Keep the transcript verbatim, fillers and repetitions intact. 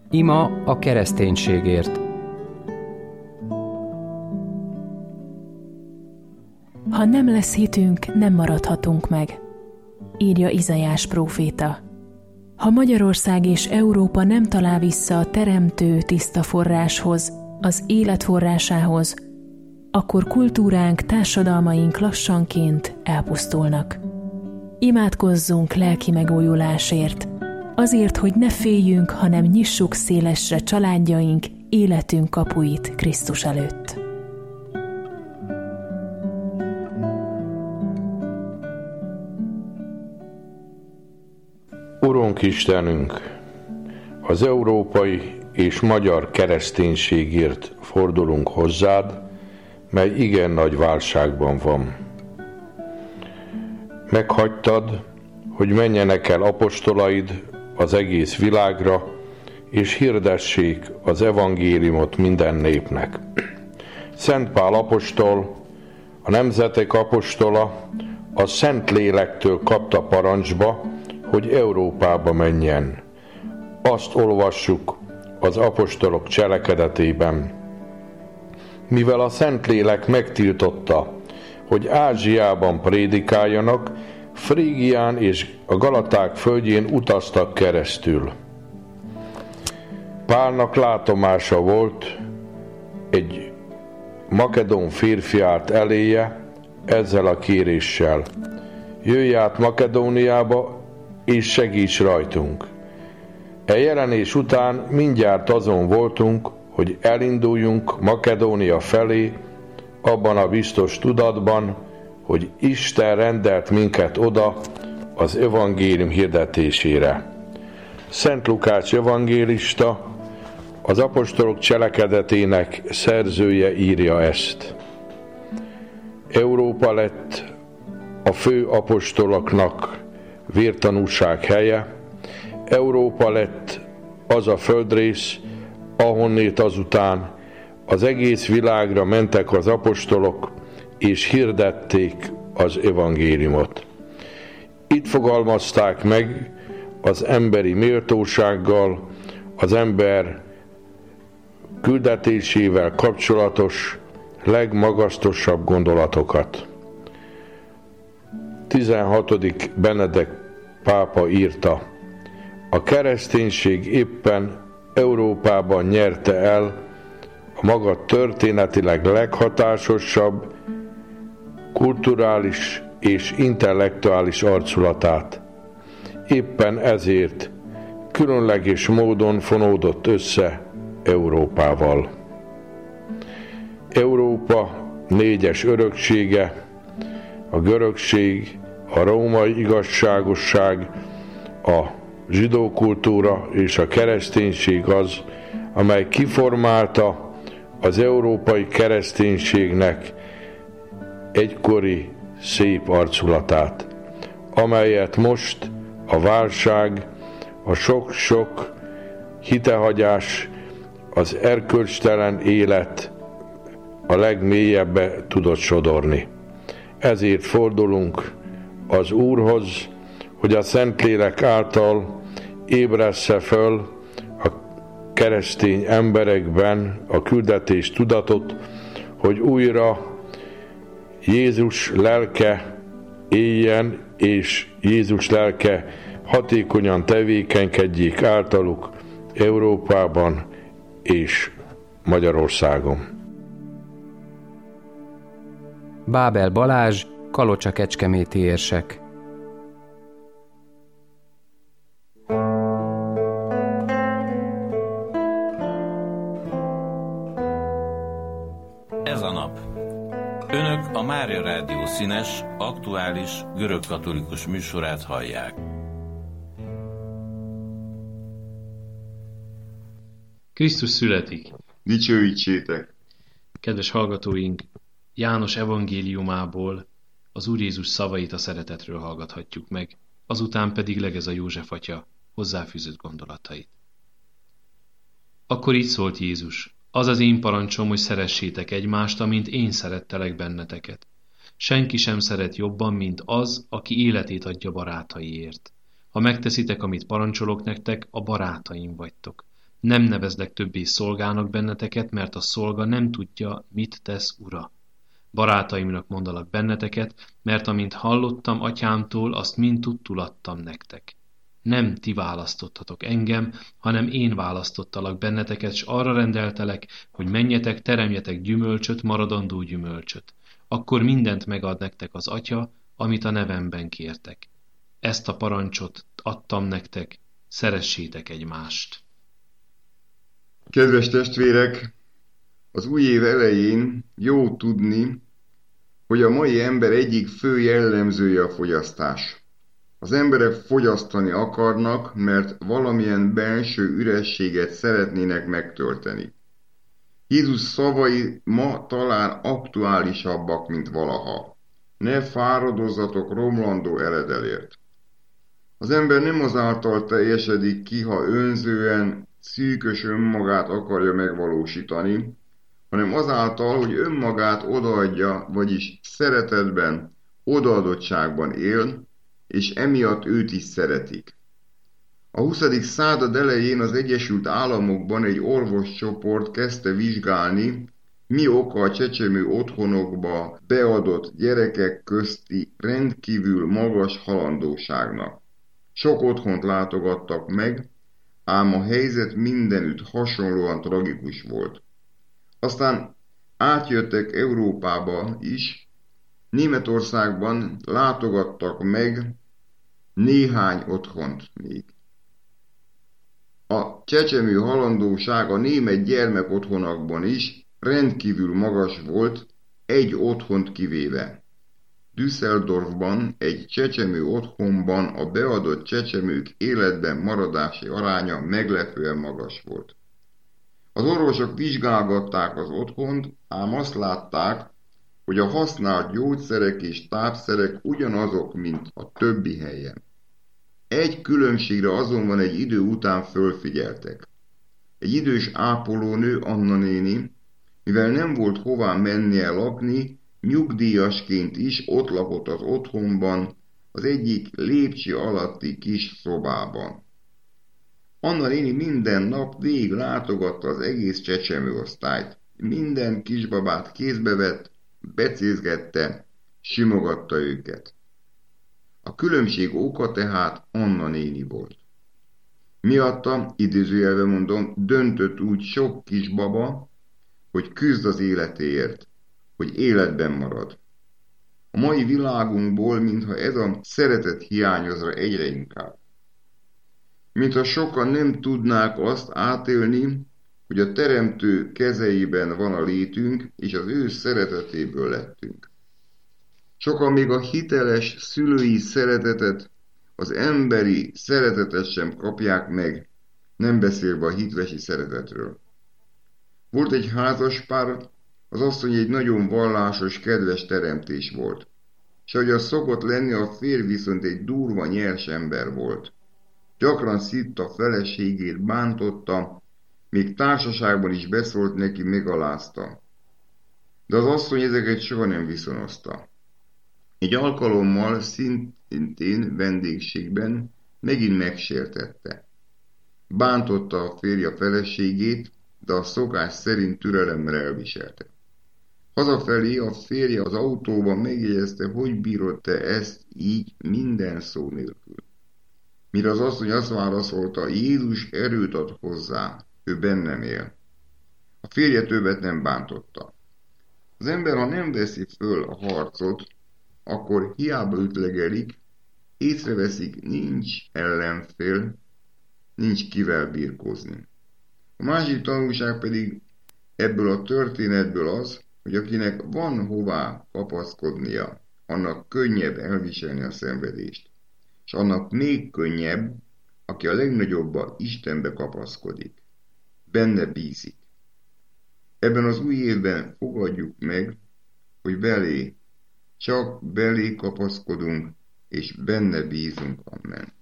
Ima a kereszténységért. Ha nem lesz hitünk, nem maradhatunk meg, írja Izaiás próféta. Ha Magyarország és Európa nem talál vissza a teremtő tiszta forráshoz, az élet forrásához, akkor kultúránk, társadalmaink lassanként elpusztulnak. Imádkozzunk lelki megújulásért, azért, hogy ne féljünk, hanem nyissuk szélesre családjaink, életünk kapuit Krisztus előtt. Urunk Istenünk, az európai és magyar kereszténységért fordulunk hozzád, mely igen nagy válságban van. Meghagytad, hogy menjenek el apostolaid az egész világra, és hirdessék az evangéliumot minden népnek. Szent Pál apostol, a nemzetek apostola, a Szent Lélektől kapta parancsba, hogy Európába menjen. Azt olvassuk az apostolok cselekedetében. Mivel a Szentlélek megtiltotta, hogy Ázsiában prédikáljanak, Frígián és a Galaták földjén utaztak keresztül. Pálnak látomása volt, egy makedón férfi állt eléje ezzel a kéréssel: jöjj át Makedóniába, és segíts rajtunk. E jelenés után mindjárt azon voltunk, hogy elinduljunk Makedónia felé, abban a biztos tudatban, hogy Isten rendelt minket oda az evangélium hirdetésére. Szent Lukács evangélista, az apostolok cselekedetének szerzője írja ezt. Európa lett a fő apostoloknak vértanúság helye, Európa lett az a földrész, ahonnét azután az egész világra mentek az apostolok, és hirdették az evangéliumot. Itt fogalmazták meg az emberi méltósággal, az ember küldetésével kapcsolatos legmagasztosabb gondolatokat. tizenhatodik Benedek pápa írta: a kereszténység éppen Európában nyerte el a maga történetileg leghatásosabb, kulturális és intellektuális arculatát. Éppen ezért különleges módon fonódott össze Európával. Európa négyes öröksége, a görögség, a római igazságosság, a zsidó kultúra és a kereszténység az, amely kiformálta az európai kereszténységnek egykori szép arculatát, amelyet most a válság, a sok-sok hitehagyás, az erkölcstelen élet a legmélyebbe tudott sodorni. Ezért fordulunk az Úrhoz, hogy a Szentlélek által ébressze föl a keresztény emberekben a küldetés tudatot, hogy újra Jézus lelke éljen, és Jézus lelke hatékonyan tevékenykedjék általuk Európában és Magyarországon. Bábel Balázs, Kalocsa-Kecskeméti érsek. Ez a nap. Önök a Mária Rádió színes, aktuális, görögkatolikus műsorát hallják. Krisztus születik! Dicsőítsétek! Kedves hallgatóink, János evangéliumából az Úr Jézus szavait a szeretetről hallgathatjuk meg, azután pedig Legeza József atya hozzáfűzött gondolatait. Akkor így szólt Jézus: az az én parancsom, hogy szeressétek egymást, amint én szerettelek benneteket. Senki sem szeret jobban, mint az, aki életét adja barátaiért. Ha megteszitek, amit parancsolok nektek, a barátaim vagytok. Nem nevezlek többé szolgának benneteket, mert a szolga nem tudja, mit tesz ura. Barátaimnak mondalak benneteket, mert amint hallottam atyámtól, azt mind tudtul adtam nektek. Nem ti választottatok engem, hanem én választottalak benneteket, s arra rendeltelek, hogy menjetek, teremjetek gyümölcsöt, maradandó gyümölcsöt. Akkor mindent megad nektek az atya, amit a nevemben kértek. Ezt a parancsot adtam nektek, szeressétek egymást. Kedves testvérek, az új év elején jó tudni, hogy a mai ember egyik fő jellemzője a fogyasztás. Az emberek fogyasztani akarnak, mert valamilyen belső ürességet szeretnének megtölteni. Jézus szavai ma talán aktuálisabbak, mint valaha. Ne fáradozzatok romlandó eredelért. Az ember nem azáltal teljesedik ki, ha önzően, szűkös önmagát akarja megvalósítani, hanem azáltal, hogy önmagát odaadja, vagyis szeretetben, odaadottságban él, és emiatt őt is szeretik. A huszadik század elején az Egyesült Államokban egy orvoscsoport kezdte vizsgálni, mi oka a csecsemő otthonokba beadott gyerekek közti rendkívül magas halandóságnak. Sok otthont látogattak meg, ám a helyzet mindenütt hasonlóan tragikus volt. Aztán átjöttek Európába is, Németországban látogattak meg néhány otthont még. A csecsemő halandóság a német gyermekotthonokban is rendkívül magas volt, egy otthont kivéve. Düsseldorfban egy csecsemő otthonban a beadott csecsemők életben maradási aránya meglepően magas volt. Az orvosok vizsgálgatták az otthont, ám azt látták, hogy a használt gyógyszerek és tápszerek ugyanazok, mint a többi helyen. Egy különbségre azonban egy idő után fölfigyeltek. Egy idős ápolónő, Anna néni, mivel nem volt hová mennie lakni, nyugdíjasként is ott lakott az otthonban, az egyik lépcső alatti kis szobában. Anna néni minden nap végig látogatta az egész csecsemőosztályt. Minden kisbabát kézbe vett, becézgette, simogatta őket. A különbség oka tehát Anna néni volt. Miatta, idézőjelben mondom, döntött úgy sok kisbaba, hogy küzd az életéért, hogy életben marad. A mai világunkból, mintha ez a szeretet hiányozna egyre inkább. Mintha sokan nem tudnák azt átélni, hogy a Teremtő kezeiben van a létünk, és az ő szeretetéből lettünk. Sokan még a hiteles szülői szeretetet, az emberi szeretetet sem kapják meg, nem beszélve a hitvesi szeretetről. Volt egy házaspár, az asszony egy nagyon vallásos, kedves teremtés volt, és ahogy az szokott lenni, a férj viszont egy durva, nyers ember volt. Gyakran szitta a feleségét, bántotta, még társaságban is beszólt neki, megalázta. De az asszony ezeket soha nem viszonozta. Egy alkalommal szintén vendégségben megint megsértette. Bántotta a férje feleségét, de a szokás szerint türelemmel elviselte. Hazafelé a férje az autóban megjegyezte, hogy bírod te ezt így minden szó nélkül. Mire az asszony azt válaszolta, Jézus erőt ad hozzá, ő bennem él. A férje többet nem bántotta. Az ember, ha nem veszi föl a harcot, akkor hiába ütlegelik, észreveszik, nincs ellenfél, nincs kivel birkózni. A másik tanulság pedig ebből a történetből az, hogy akinek van hová kapaszkodnia, annak könnyebb elviselni a szenvedést, és annak még könnyebb, aki a legnagyobbba Istenbe kapaszkodik, benne bízik. Ebben az új évben fogadjuk meg, hogy belé, csak belé kapaszkodunk, és benne bízunk. Amen.